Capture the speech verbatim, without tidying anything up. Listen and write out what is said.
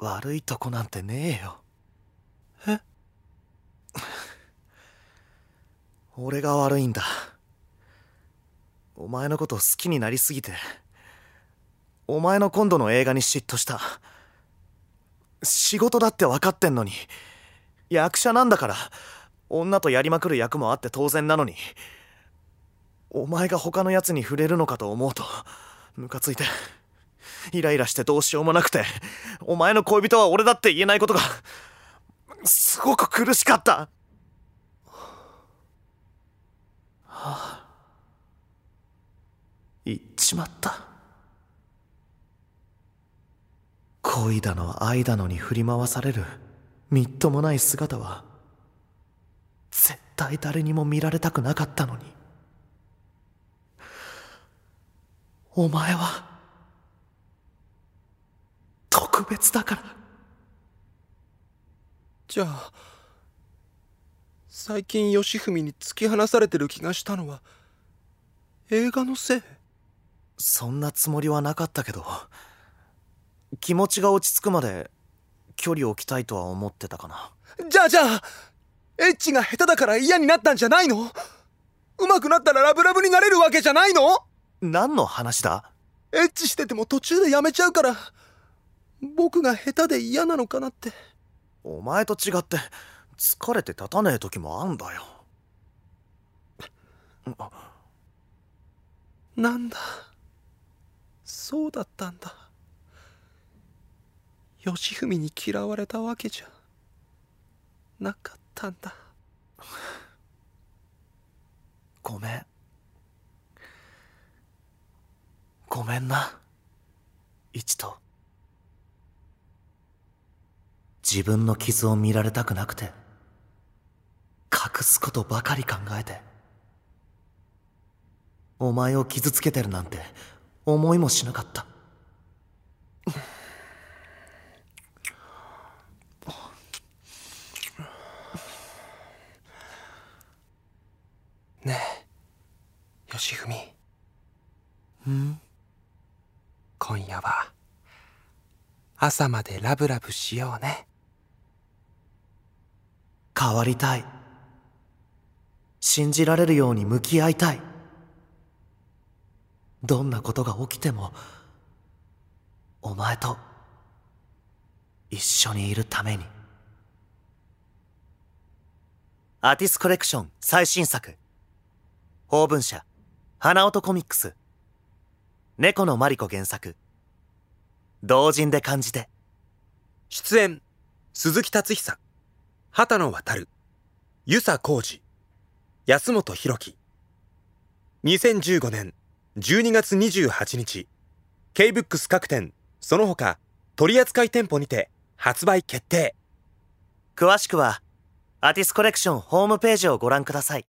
悪いとこなんてねえよ。 え俺が悪いんだ。お前のこと好きになりすぎて、お前の今度の映画に嫉妬した。仕事だって分かってんのに、役者なんだから女とやりまくる役もあって当然なのに、お前が他のやつに触れるのかと思うとムカついて、イライラしてどうしようもなくて、お前の恋人は俺だって言えないことがすごく苦しかった。はあ、言っちまった。恋だの愛だのに振り回されるみっともない姿は絶対誰にも見られたくなかったのに、お前は特別だから。 じゃあ最近吉文に突き放されてる気がしたのは映画のせい？ そんなつもりはなかったけど、気持ちが落ち着くまで距離を置きたいとは思ってたかな。 じゃあじゃあエッチが下手だから嫌になったんじゃないの？上手くなったらラブラブになれるわけじゃないの？ 何の話だ？ エッチしてても途中でやめちゃうから僕が下手で嫌なのかなって。 お前と違って疲れて立たねえ時もあんだよ。 なんだ、そうだったんだ。吉文に嫌われたわけじゃなかったんだ。 ごめんごめんな一斗。自分の傷を見られたくなくて隠すことばかり考えて、お前を傷つけてるなんて思いもしなかった。 ねえ吉文、 ん？ 今夜は朝までラブラブしようね。 変わりたい。信じられるように向き合いたい。どんなことが起きてもお前と一緒にいるために。アティスコレクション最新作、法文社花音コミックス、猫のマリコ原作、同人で感じて。 出演鈴木達久、畑野渉、遊佐浩二、安本博樹。にせんじゅうごねんじゅうにがつにじゅうはちにち K-ブックス 各店その他取扱店舗にて発売決定。 詳しくはアティスコレクションホームページをご覧ください。